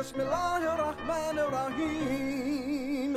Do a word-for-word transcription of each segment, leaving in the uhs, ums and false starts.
بسم الله الرحمن الرحيم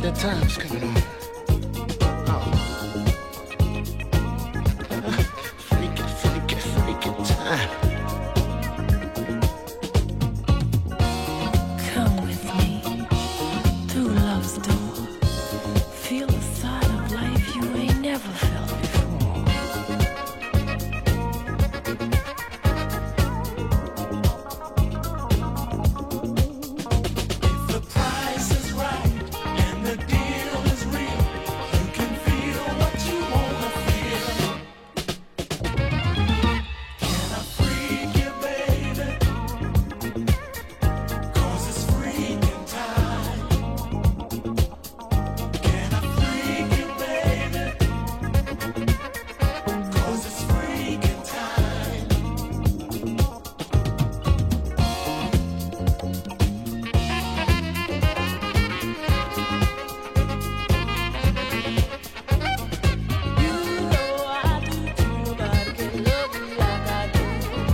that time's coming on. Oh. Freaky, freaky, freaky time. Come with me through love's door. Feel a side of life you ain't never felt before. If the price is right and the deal is real, you can feel what you wanna feel. Can I freak you, baby? 'Cause it's freaking time. Can I freak you, baby? 'Cause it's freaking time. You know I do too. Nobody can love you like I do.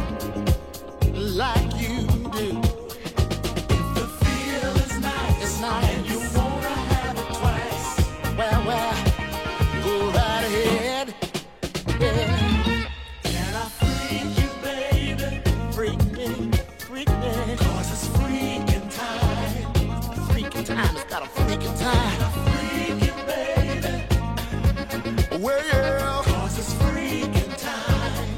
Like you do. If the feel is nice, It's nice. and you wanna have it twice. Well, well, go right ahead. Yeah. Can I freak you, baby? Freak me, freak me. 'Cause it's freaking time. Freaking time, it's got a freaking time. Freak you, baby. Well, 'Cause it's freaking time.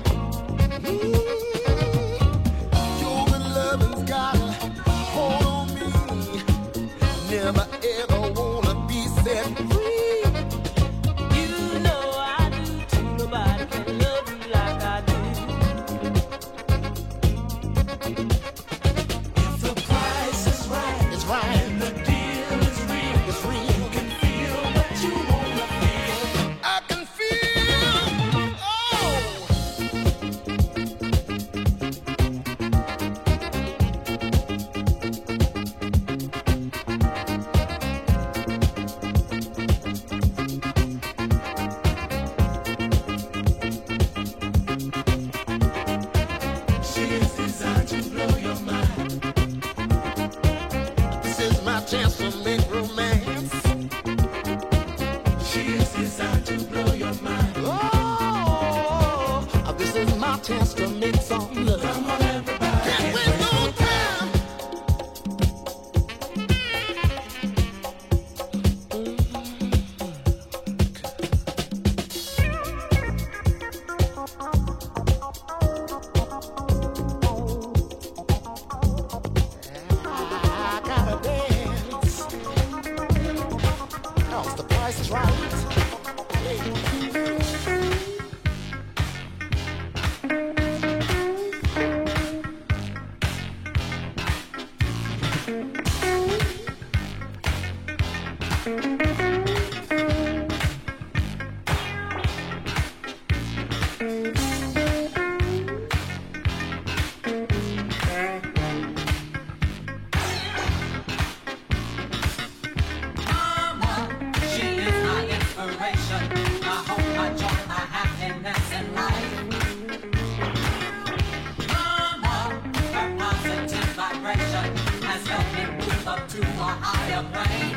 your good loving's got a hold on me. Never ever wanna be set free. You know I do too. Nobody can love you like I do. If the price is right It's right, and the deal is real, it's real. you can feel what you wanna feel. I can feel, oh. She is designed to blow your mind. This is my chance to make romance. She is designed to blow your mind. Oh, this is my chance to make some love. Come on, everybody. Can't waste no time. I gotta dance. 'Cause the price is right. She is my inspiration, my hope, my joy, my happiness in life. Mama, her positive vibration has helped me move up to a higher plane.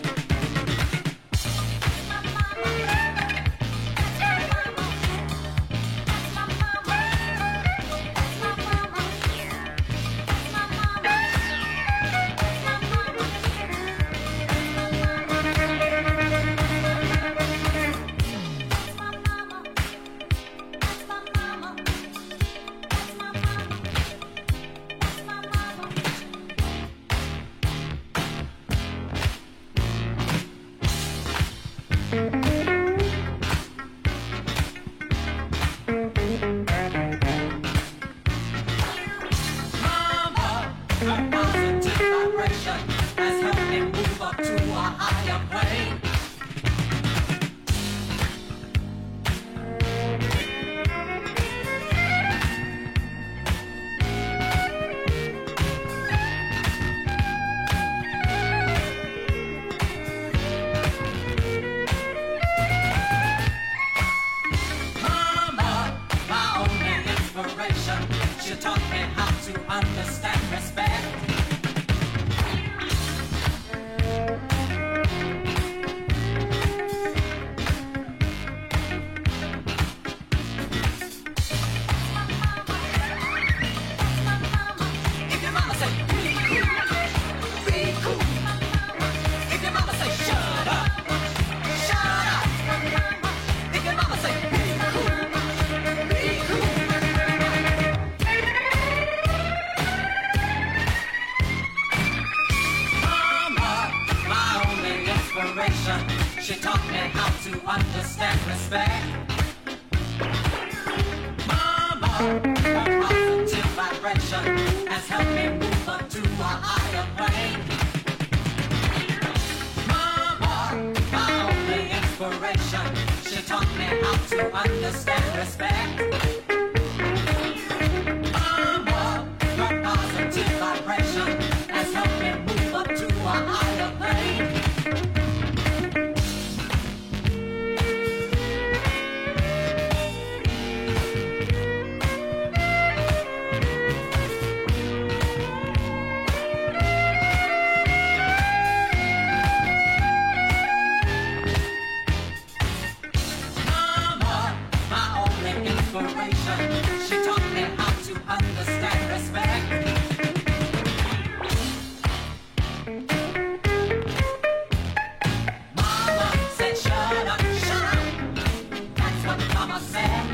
Mama, her positive vibration has helped me move up to a higher plane. Mama, my only inspiration, she taught me how to understand respect. her positive vibration has helped me move up to a higher plane. Mama, my only inspiration, she taught me how to understand respect. Mama, her positive vibration has helped me move up to a higher plane. She taught me how to understand respect. Mama said, shut up, shut up. That's what Mama said.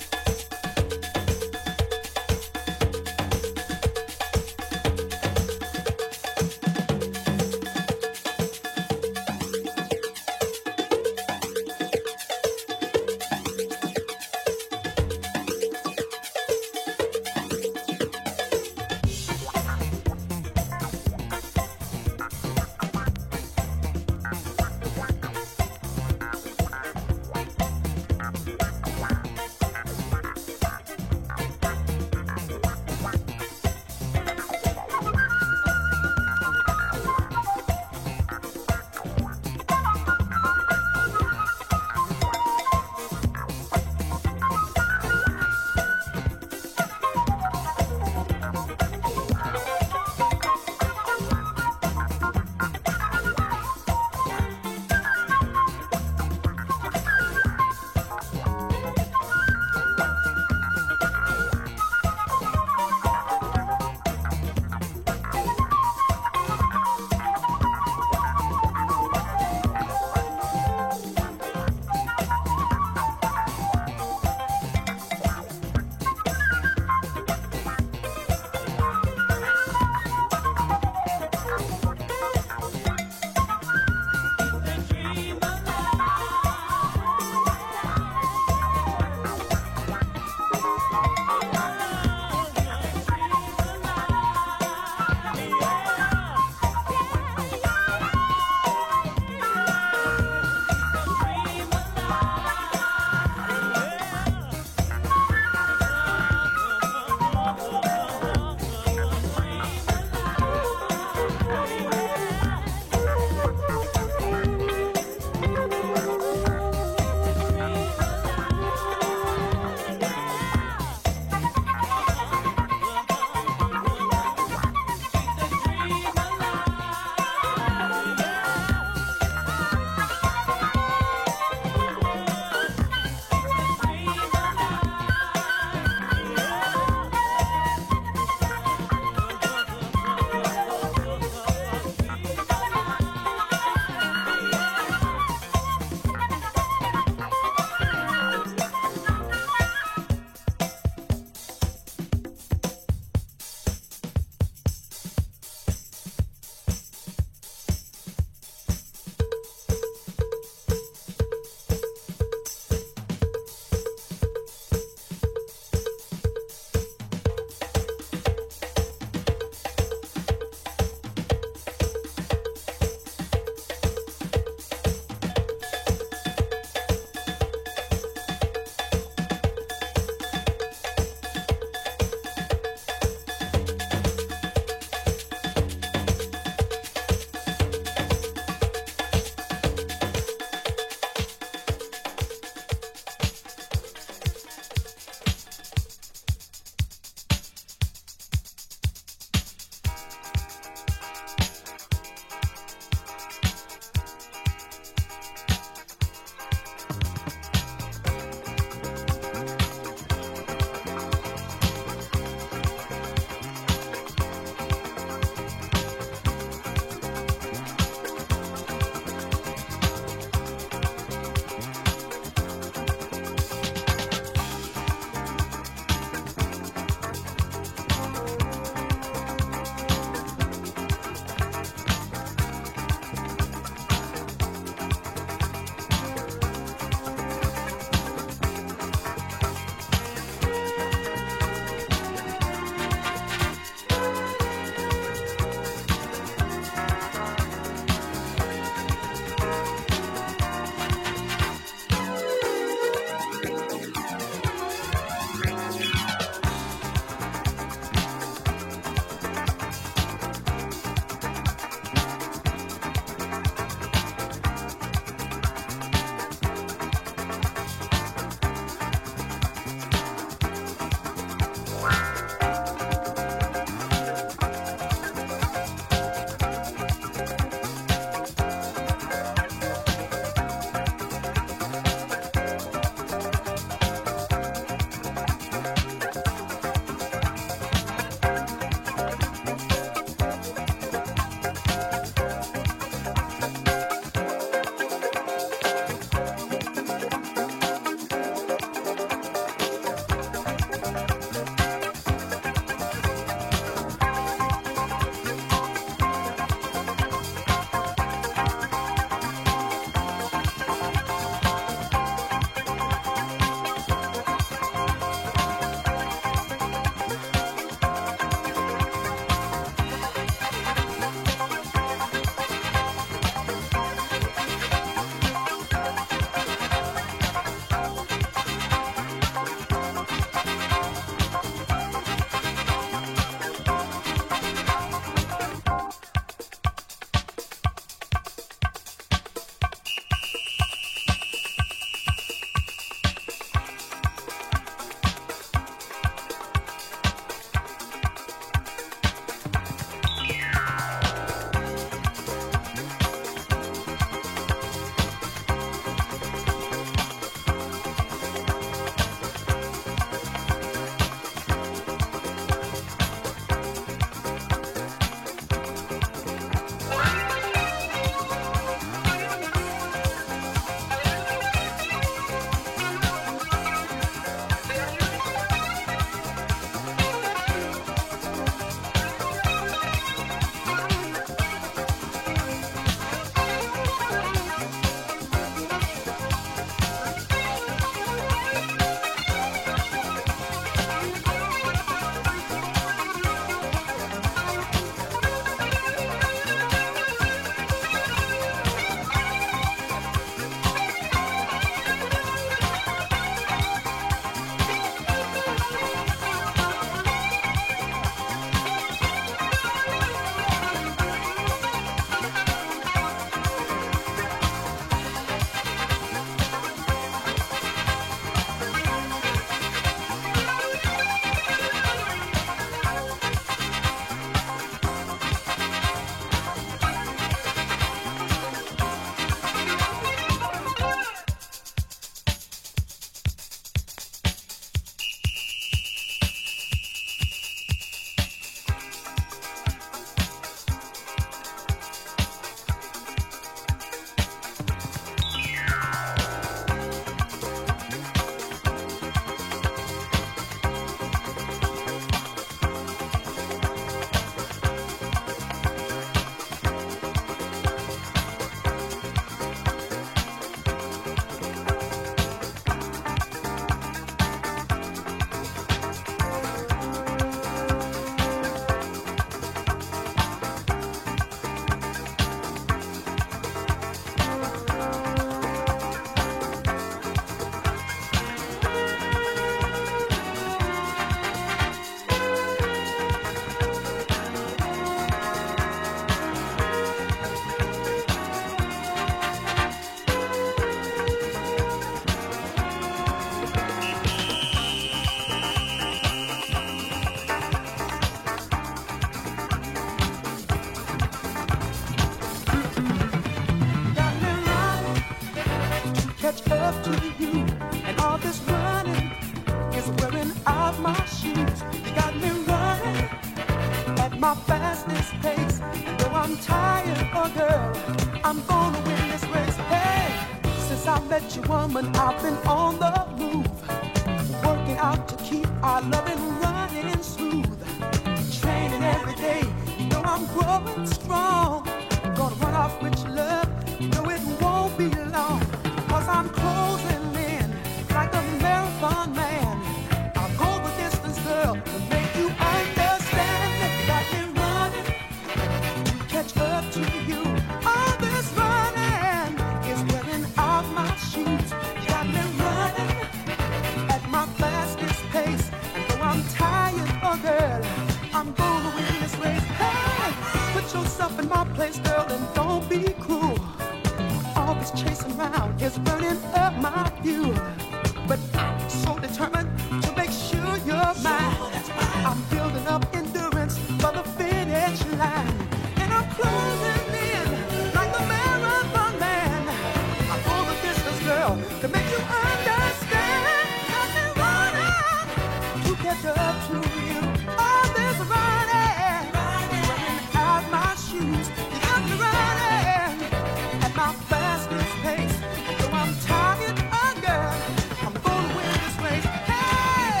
fastest pace. And though I'm tired, oh girl, I'm gonna win this race. Hey, since I met you, woman, I've been on the move, working out to keep our loving running smooth. Training every day, you know I'm growing strong. Gonna run off with your love, you know it won't be long. Cause I'm closing in like a marathon man. I'll go the distance, girl, to make you understand that you got me running to catch up to you. All this running is wearing out my shoes. You got me running at my fastest pace. And though I'm tired, oh girl, I'm gonna win this race. Hey, put yourself in my place, girl, and don't be cruel. All this chasing around is burning up my fuel. But I'm so determined to make sure you're mine. I'm building up endurance for the finish line. And I'm closing in like a marathon man. I go the distance, girl, to make you understand. Got me running to catch up to you. All this running, running out my shoes. You got me running at my fastest pace. And though I'm tired, oh girl, I'm gonna win this race. Hey,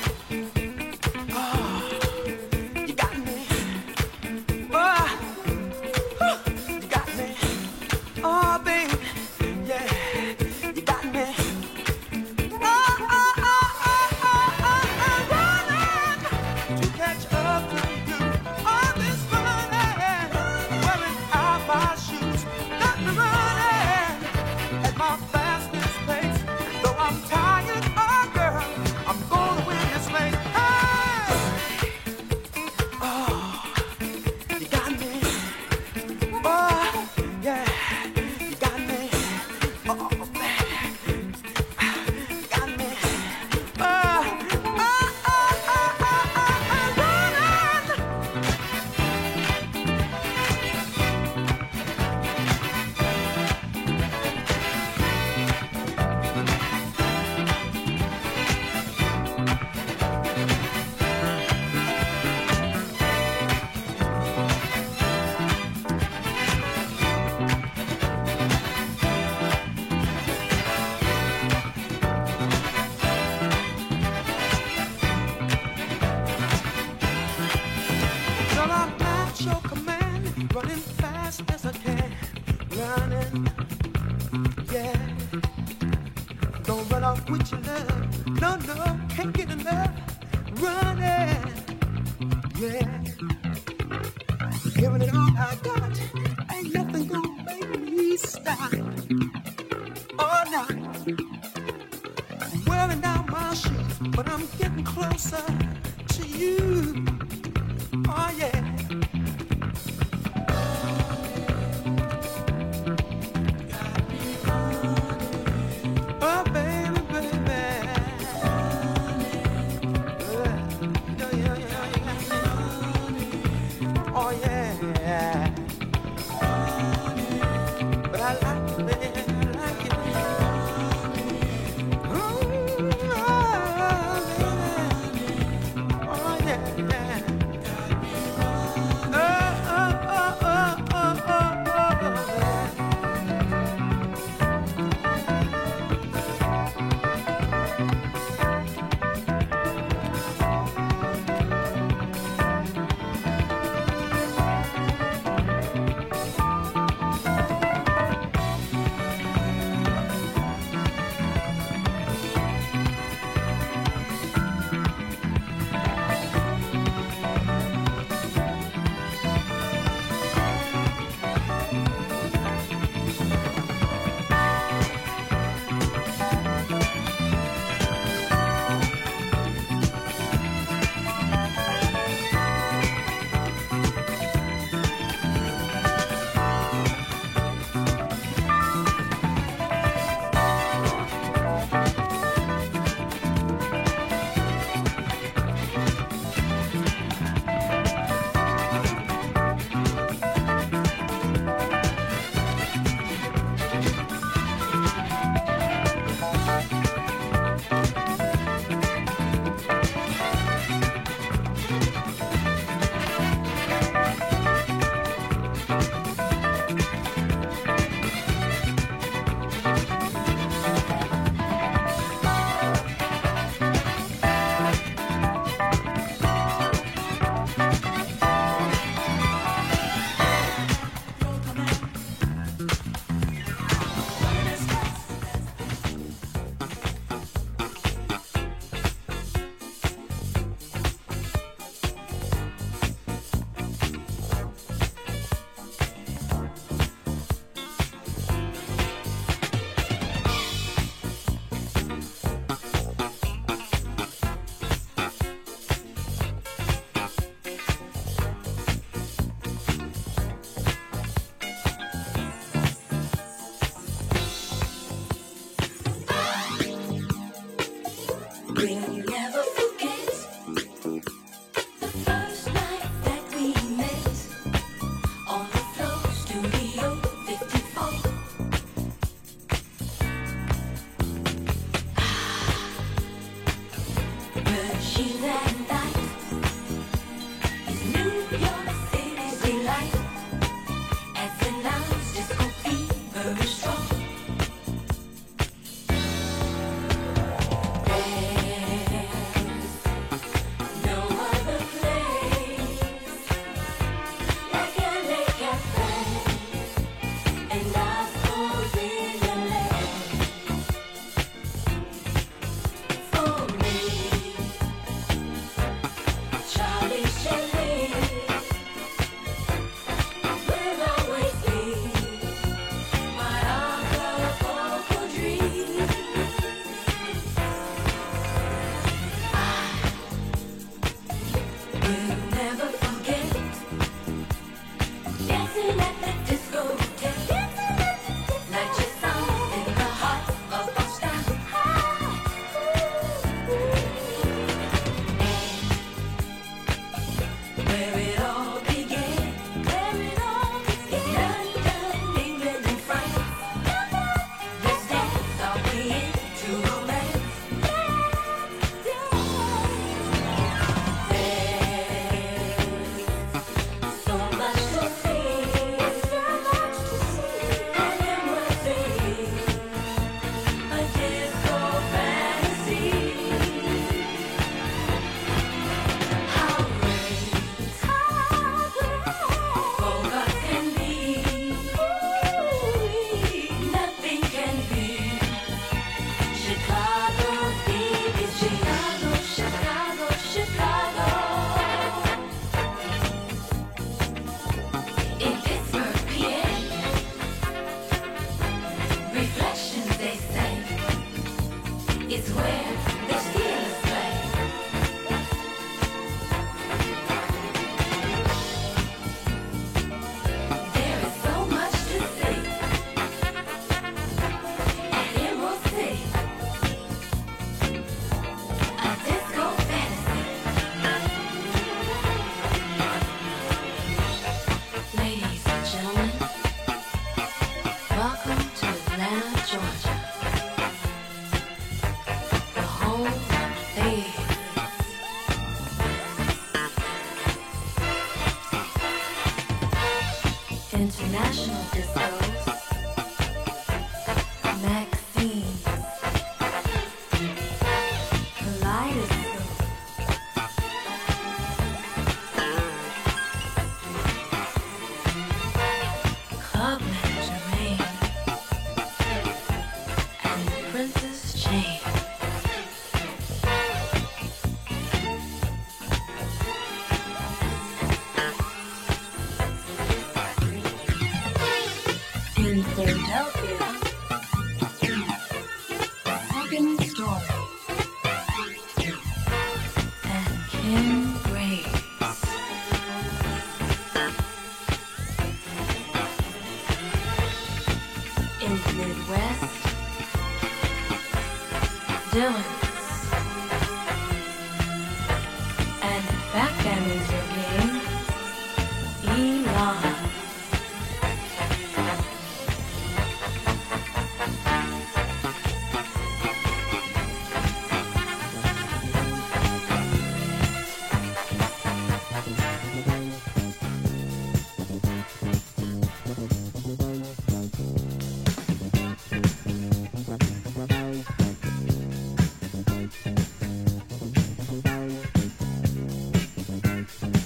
oh, you got me. Oh, you got me. Oh, baby, yeah, you got me. Oh, oh, oh, oh, oh, oh, oh, running to catch up to you. All this running, wearing out my shoes. Got me running at my fastest pace. Though I'm tired, oh girl, I'm gonna win this race. Hey, oh, you got me. Oh, yeah, you got me. Oh, man, you got me. Oh, oh, oh, oh, oh, oh, oh, running. Girl, I'm at your command, running fast as I can. Running, yeah. Don't run off with your love. No, no, can't get enough. Running, yeah. Giving it all I got. Ain't nothing gonna make me stop. Oh, no. I'm wearing down my shoes, but I'm getting closer to you. Oh, yeah. Oh, baby, baby. Yeah, yeah, yeah, yeah. Oh, yeah. But I like it, baby. I like it. Ooh, oh, baby. Oh, yeah, yeah. International discos, Maxine, Kaleidoscope, Clubman Jermaine, and Princess Jane. In Philadelphia, Megan Story and Kim Graves. In the Midwest, Dylan's and backgammon game, Elon. Thank you.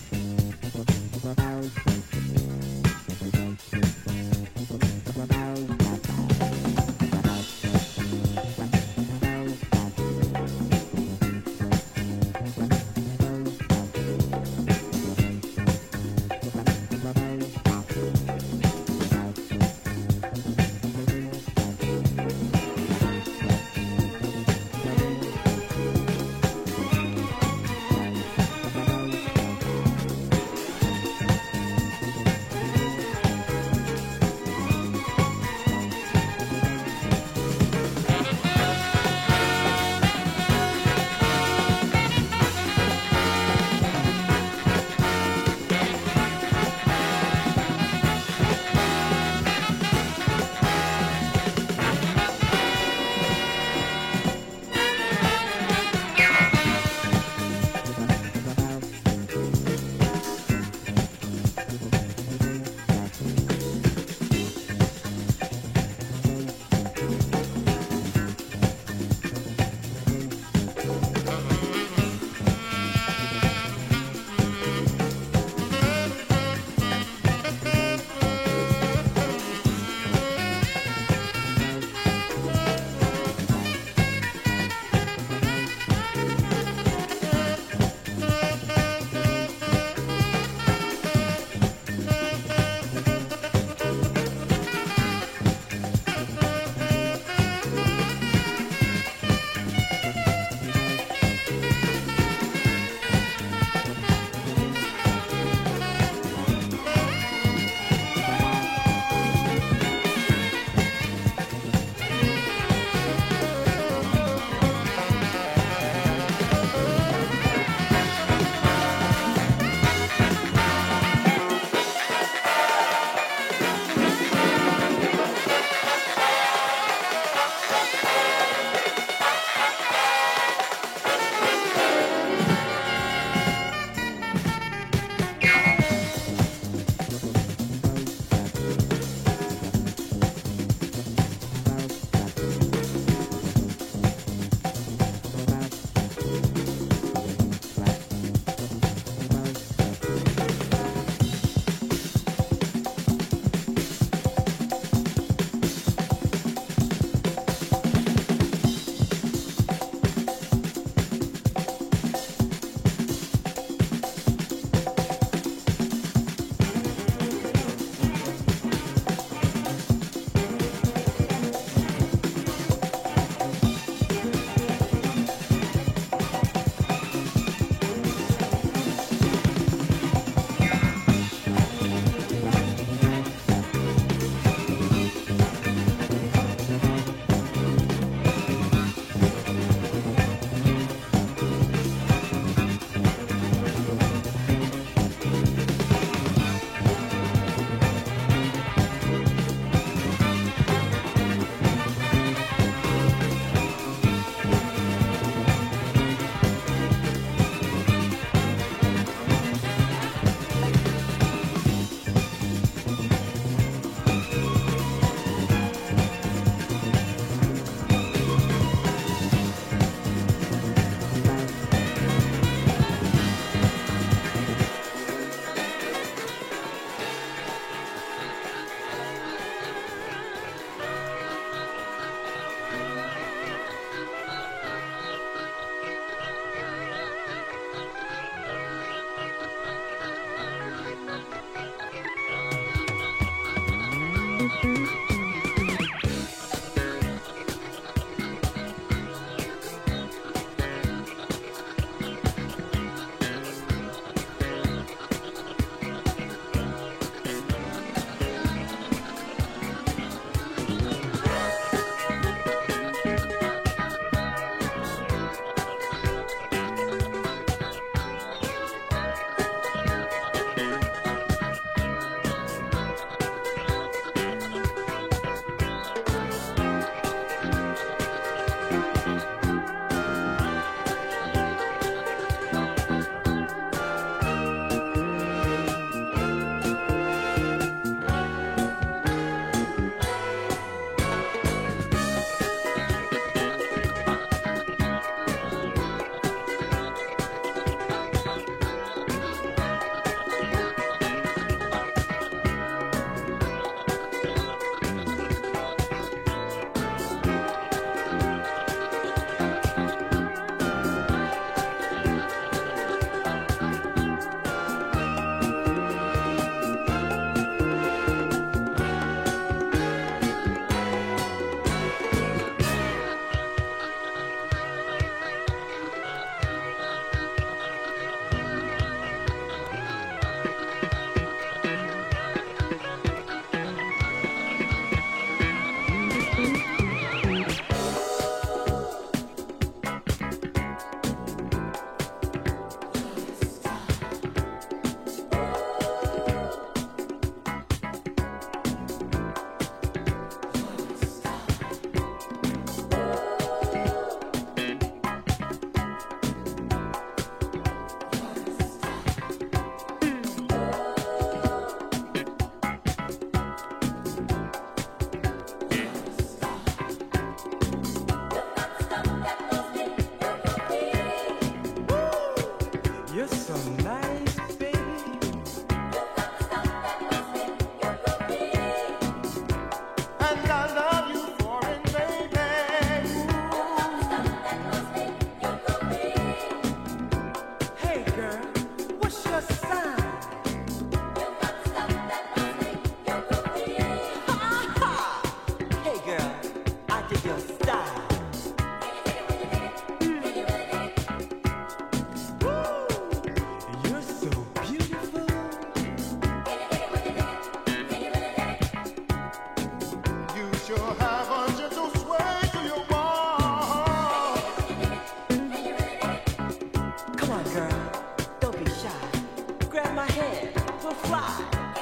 my head will fly.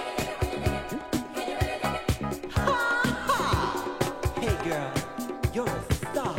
Ha ha! Hey girl, you're a star.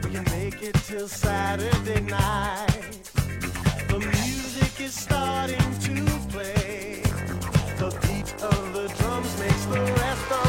we can make it till Saturday night. The music is starting to play. The beat of the drums makes the rest of